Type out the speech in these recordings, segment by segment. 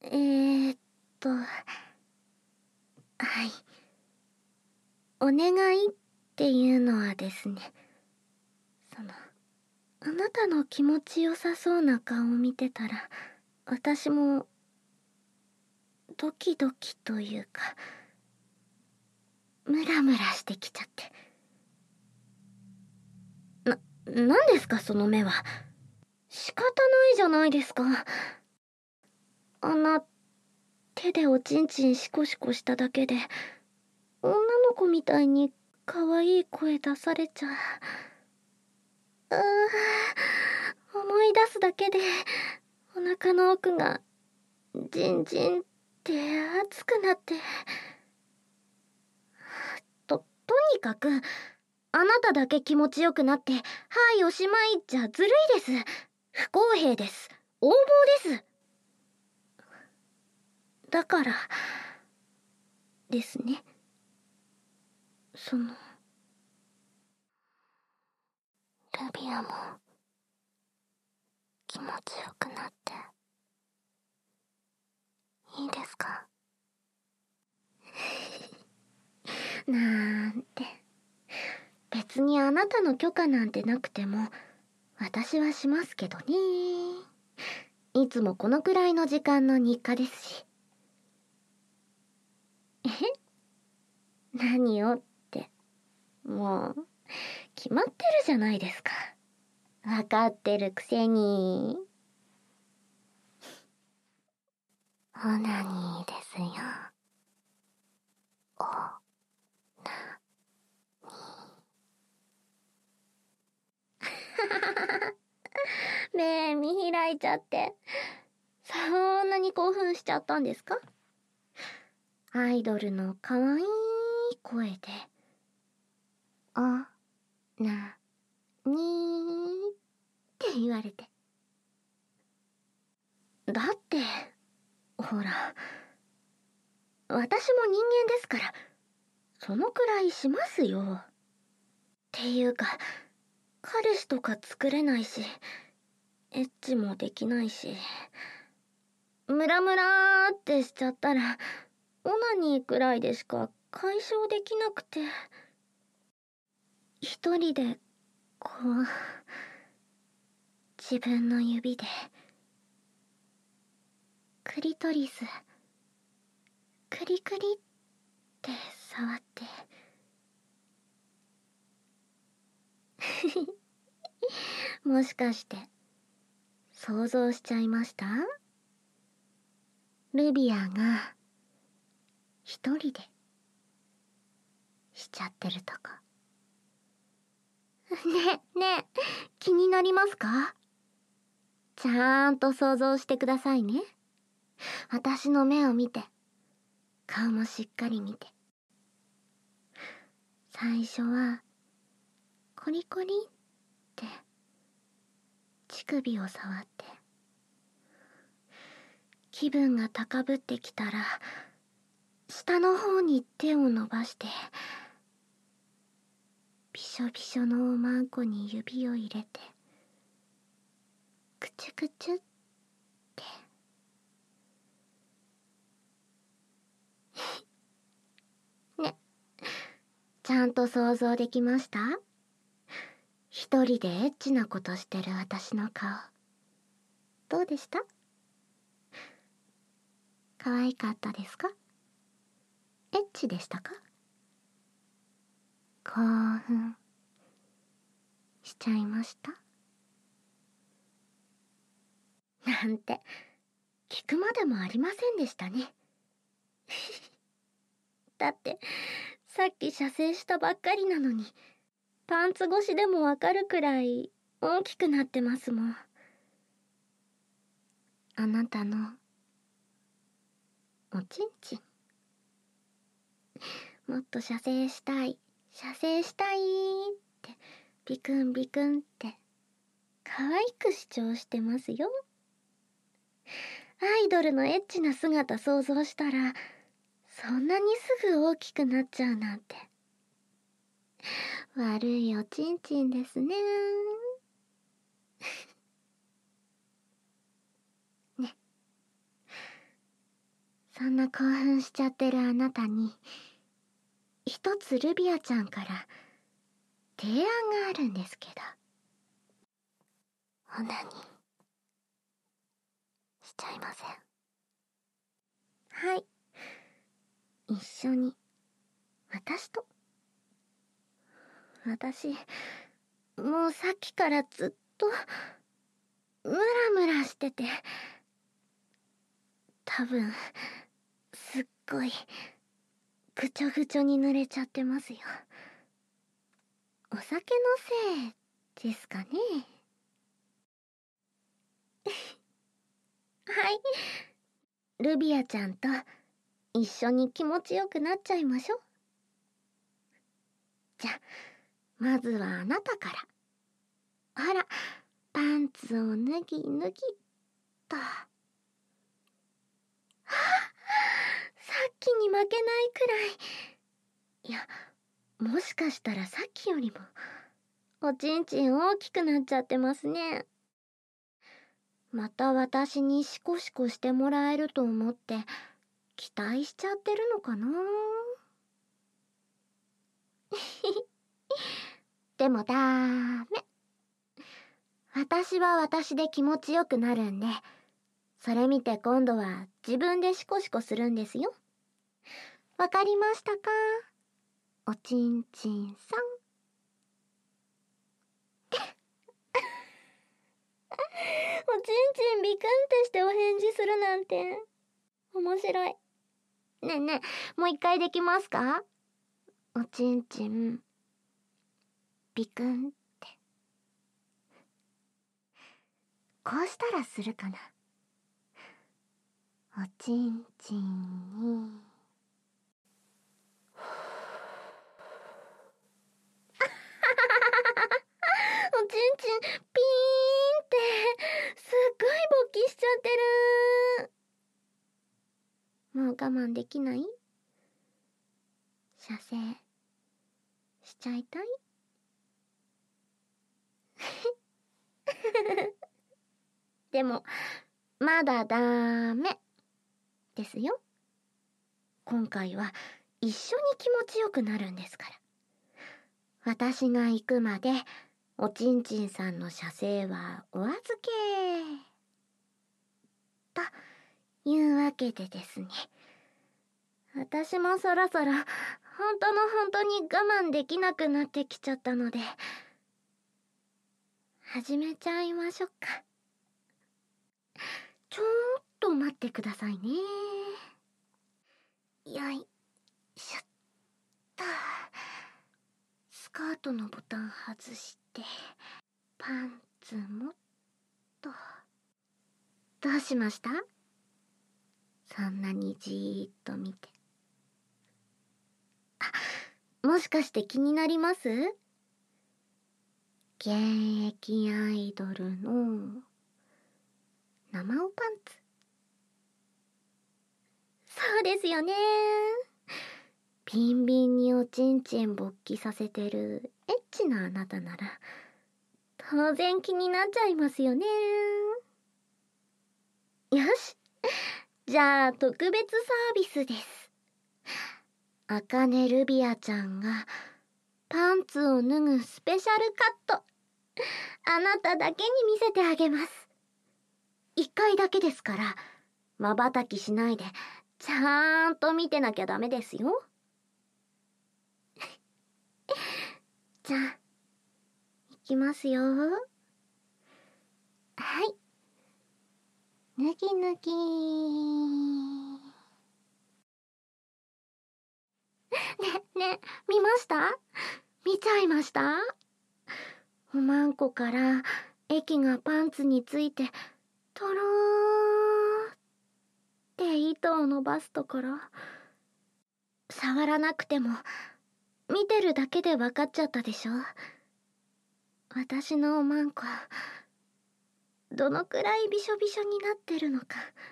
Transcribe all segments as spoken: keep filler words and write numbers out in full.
えーっと、はい。お願いっていうのはですね、その、あなたの気持ちよさそうな顔を見てたら、私も、ドキドキというか、ムラムラしてきちゃって。な、なんですかその目は。仕方ないじゃないですか。あんな、手でおちんちんシコシコしただけで、女の子みたいに可愛い声出されちゃう。うー思い出すだけで、お腹の奥が、ジンジンって熱くなって。と、とにかく、あなただけ気持ちよくなって、はい、おしまいじゃずるいです。不公平です。横暴です。だから、ですね。その、ルビアも、気持ちよくなって、いいですか？なんて。別にあなたの許可なんてなくても、私はしますけどね。いつもこのくらいの時間の日課ですし。え？何よって。もう、決まってるじゃないですか。わかってるくせに。オナニーですよ。オナニー。目見開いちゃって。そんなに興奮しちゃったんですか？アイドルの可愛い声で、おなにーって言われて。だって、ほら、私も人間ですから、そのくらいしますよ。っていうか、彼氏とか作れないし、エッチもできないし、ムラムラーってしちゃったら、オナニーくらいでしか解消できなくて、一人で、こう、自分の指で、クリトリス、クリクリって触って、もしかして、想像しちゃいました？ルビアが、一人で、しちゃってるとこ。ねえ、ねえ、気になりますか？ちゃんと想像してくださいね。私の目を見て、顔もしっかり見て。最初は、コリコリって、乳首を触って。気分が高ぶってきたら、下の方に手を伸ばして、びしょびしょのおまんこに指を入れて、くちゅくちゅって。ね、ちゃんと想像できました？一人でエッチなことしてる私の顔。どうでした？可愛かったですか？エッチでしたか？興奮しちゃいました？なんて、聞くまでもありませんでしたね。だって、さっき射精したばっかりなのに、パンツ越しでもわかるくらい大きくなってますもん。あなたの、おちんちん。もっと射精したい、射精したいって、ビクンビクンって、可愛く主張してますよ。アイドルのエッチな姿想像したら、そんなにすぐ大きくなっちゃうなんて。悪いおちんちんですね。ね。 そんな興奮しちゃってるあなたに、一つルビアちゃんから提案があるんですけど。オナニーしちゃいません？はい。一緒に、私と。私、もうさっきからずっと、ムラムラしてて、多分、すっごい、ぐちょぐちょに濡れちゃってますよ。お酒のせいですかね。はい。ルビアちゃんと一緒に気持ちよくなっちゃいましょ。じゃ、まずはあなたから。ほら、パンツを脱ぎ脱ぎと。はあ、さっきに負けないくらい。いや、もしかしたらさっきよりもおちんちん大きくなっちゃってますね。また私にシコシコしてもらえると思って期待しちゃってるのかな。でもダメ。私は私で気持ちよくなるんで、それ見て今度は自分でシコシコするんですよ。わかりましたか？おちんちんさん。おちんちんビクンってしてお返事するなんて面白い。ねえねえ、もう一回できますか？おちんちんビクンって。こうしたらするかな。おちんちんにおちんちんピーンってすっごい勃起しちゃってる。もう我慢できない？射精しちゃいたい？でもまだダメですよ。今回は一緒に気持ちよくなるんですから。私が行くまでおちんちんさんの射精はお預けというわけでですね。私もそろそろ本当の本当に我慢できなくなってきちゃったので、始めちゃいましょうか。ちょっと待ってくださいね。よいしょっと。スカートのボタン外してパンツもっと。どうしました？そんなにじーっと見て。あ、もしかして気になります？現役アイドルの生おパンツ。そうですよね。ビンビンにおちんちん勃起させてるエッチなあなたなら当然気になっちゃいますよね。よし、じゃあ特別サービスです。あかねルビアちゃんがパンツを脱ぐスペシャルカット、あなただけに見せてあげます。一回だけですから瞬きしないでちゃんと見てなきゃダメですよ。じゃあいきますよ。はい、脱ぎ脱ぎ。ねね、見ました？見ちゃいました？おまんこから液がパンツについてとろーって糸を伸ばすところ、触らなくても見てるだけで分かっちゃったでしょ。私のおまんこどのくらいびしょびしょになってるのか。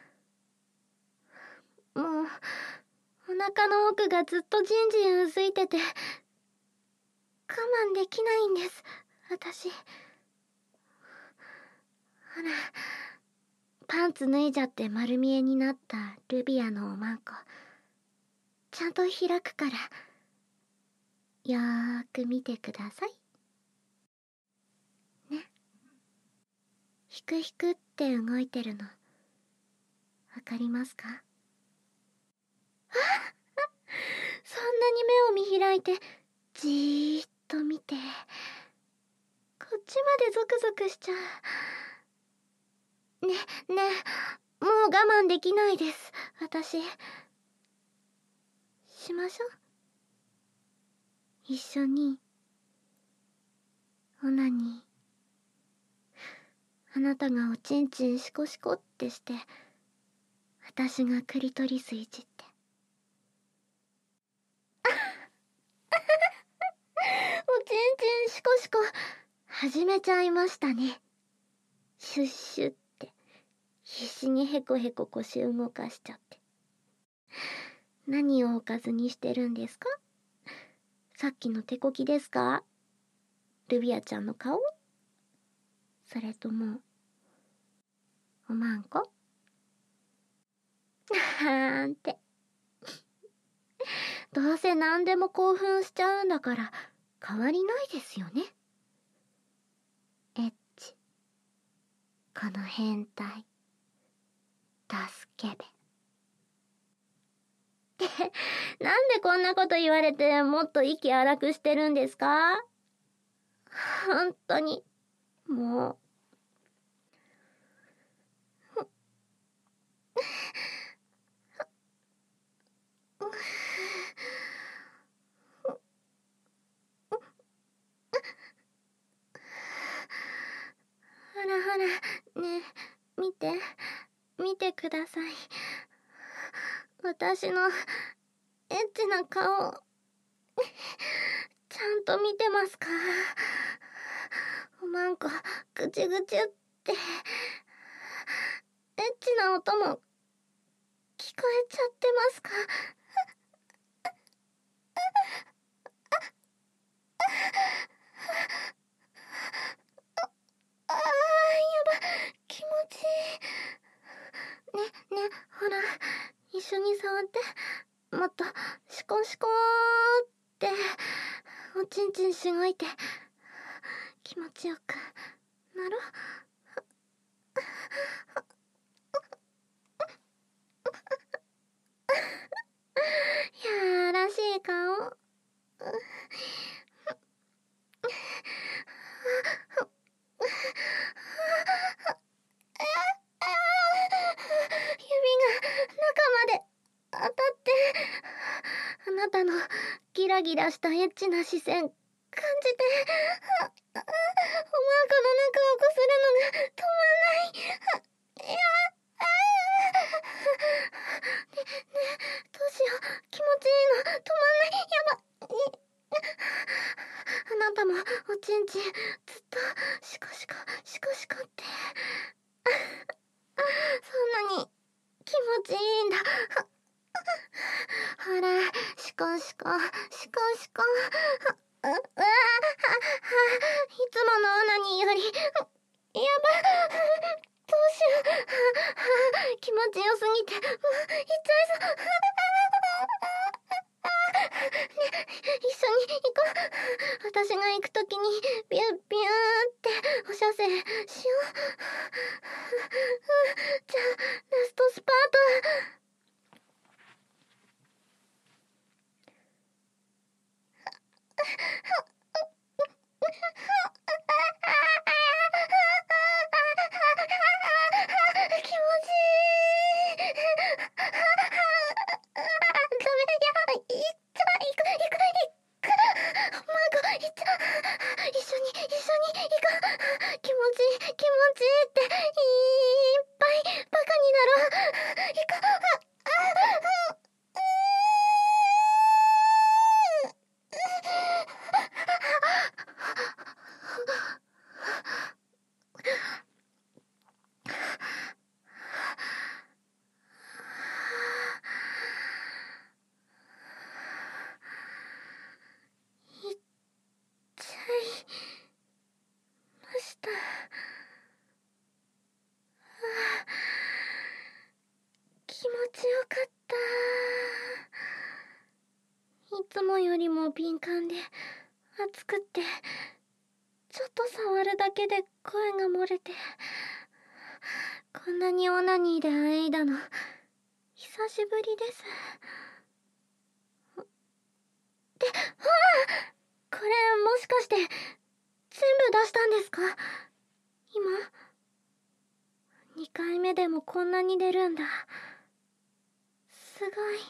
もうお腹の奥がずっとじんじんうずいてて我慢できないんです私。ほらパンツ脱いじゃって丸見えになったルビアのおまんこ。ちゃんと開くから、よーく見てください。ね。ひくひくって動いてるの、わかりますか？あそんなに目を見開いて、じーっと見て、こっちまでゾクゾクしちゃう。ね、ね、もう我慢できないです、私。しましょう。一緒に、オナニー。あなたがおちんちんシコシコってして、私がクリトリスいじって。おちんちんシコシコ、始めちゃいましたね。シュッシュって、必死にヘコヘコ腰動かしちゃって。何をおかずにしてるんですか？さっきの手こきですか？ルビアちゃんの顔？それとも、おまんこ？はーんって。どうせ何でも興奮しちゃうんだから変わりないですよね。エッチ。この変態。助けべ。なんでこんなこと言われてもっと息荒くしてるんですか？本当に、もう。ほらほら、ねえ、見て、見てください。私のエッチな顔、ちゃんと見てますか？おまんこ、ぐちぐちって、エッチな音も聞こえちゃってますか？ああ、やば、気持ちいい。ね、ね、ほら、一緒に触って、もっと、シコシコーって、おちんちんしごいて、気持ちよくなろ。やらしい顔。指が中まで当たって、あなたのギラギラしたエッチな視線感じて、おまんこの中をこするのが止まんない。いやあね、ね、どうしよう、気持ちいいの止まんない。やばい。あなたもおちんちんずっとシコシコシコシコってそんなに気持ちいいんだ。ほら、シコシコシコシコ。うわあ、いつものオナニーよりやば。 つもよりも敏感で熱くって、ちょっと触るだけで声が漏れて、こんなにオナニーであえいだの久しぶりです。で、ああ、これもしかして全部出したんですか？今にかいめでもこんなに出るんだ。すごい。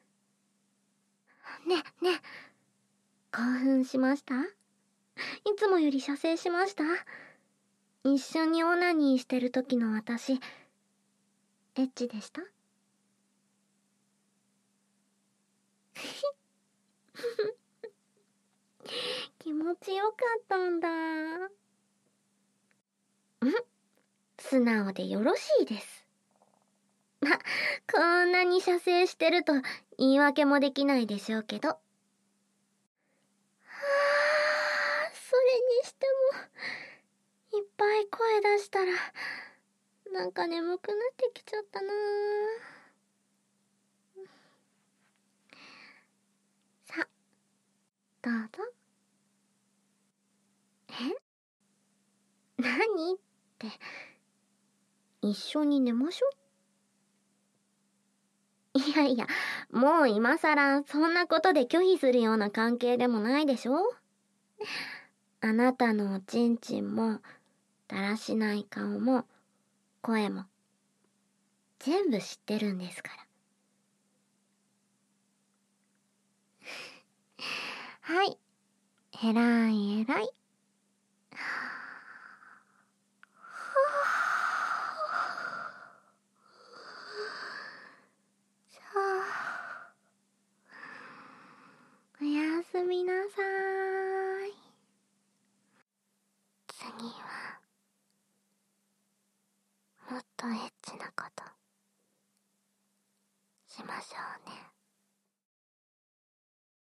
ねね、興奮しました？いつもより射精しました？一緒にオナニーしてる時の私、エッチでした？気持ちよかったんだ。ん？素直でよろしいです。ま、こんなに射精してると言い訳もできないでしょうけど。はあ、それにしても、いっぱい声出したら、なんか眠くなってきちゃったな。さ、どうぞ。え？何って、一緒に寝ましょう。いやいや、もう今さらそんなことで拒否するような関係でもないでしょ？あなたのおちんちんも、だらしない顔も、声も、全部知ってるんですから。はい。えらいえらい。さあ、おやすみなさーい。次は、もっとエッチなこと、しましょうね。